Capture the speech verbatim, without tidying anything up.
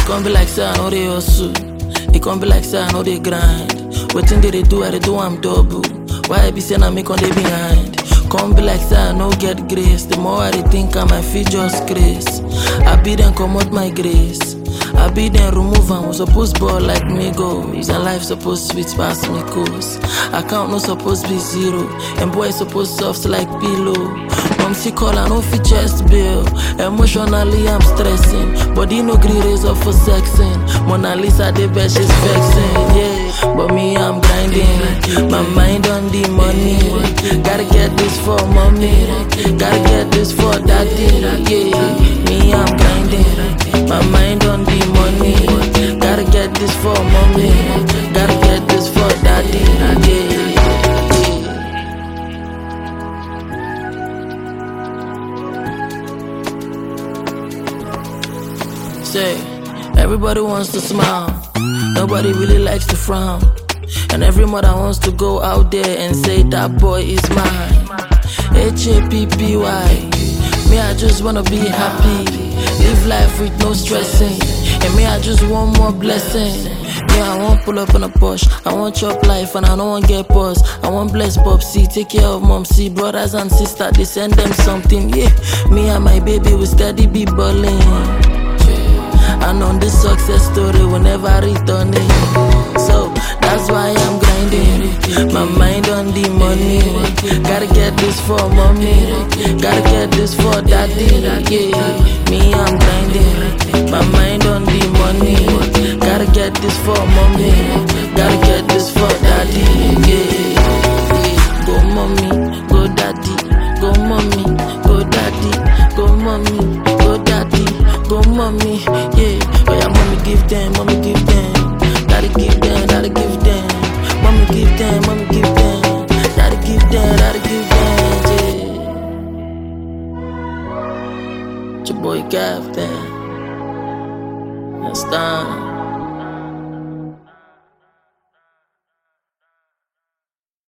can't be like say I know they hustle. It can't be like say I know they grind. Wetin they, they do, I they do I'm double. Why I be saying I make on they behind? Can't be like say I no get grace. The more I dey think I might feel just grace. I be then come out my grace. I be then remove and was supposed ball like me goes. And life supposed sweet pass me coast. Account no supposed be zero. And boy supposed soft like pillow. Mom see call I no fit chest bill. Emotionally I'm stressing. Body no gree raise up for sexing. Mona Lisa the best she's vexing. Yeah, but me I'm grinding. My mind on the money. Gotta get this for mommy. Gotta get this for daddy. Yeah, me I'm grinding. My mind on the money. Gotta get this for mommy. Gotta get this for daddy. Yeah. Say, everybody wants to smile. Nobody really likes to frown. And every mother wants to go out there and say that boy is mine. H A P P Y. Me, I just wanna be happy. Live life with no stressing. And me, I just want more blessing. Me, I want pull up on a Porsche. I want chop life and I don't want get pause. I want bless Popsy, take care of Momsy. Brothers and sisters, they send them something. Yeah, me and my baby will steady be balling. And on this success story, we'll never return it. So that's why I'm grinding. My mind on the money. Gotta get this for mommy. Gotta get this for daddy. Yeah, me I'm grinding. My mind on the money. Gotta get this for mommy. Gotta get this for daddy. Yeah, go mommy, go daddy. Go mommy, go daddy. Go mommy, go daddy. Go mommy, yeah. Oh yeah, mommy give them, mommy give them. Daddy give them, daddy give them. Mommy give them, mommy give them. Daddy give them, daddy give them, yeah. It's your boy Captain. That's done.